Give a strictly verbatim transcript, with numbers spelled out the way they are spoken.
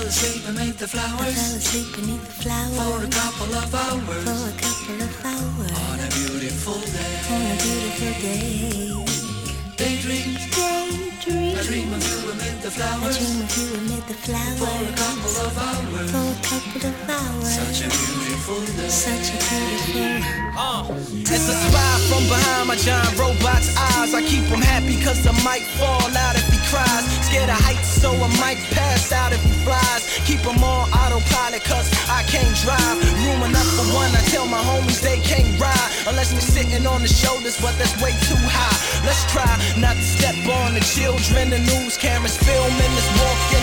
asleep beneath the flowers. I fell asleep beneath the flowers. For a couple of hours. For a couple of hours. On a beautiful day. On a beautiful day. Daydream. Daydream. I dream of you amid the flowers. I dream of you amid the flowers. For a couple of hours. For a couple of hours. Such a beautiful day. Such a beautiful. Uh, as a spy from behind my giant robot's eyes, I keep him happy cause I might fall out if he cries. Scared of heights so I might pass out if he flies. Keep him on autopilot cause I can't drive. Room enough for one, I tell my homies they can't ride unless we're sitting on the shoulders, but that's way too high. Let's try not to step on the children. The news cameras filming this walk.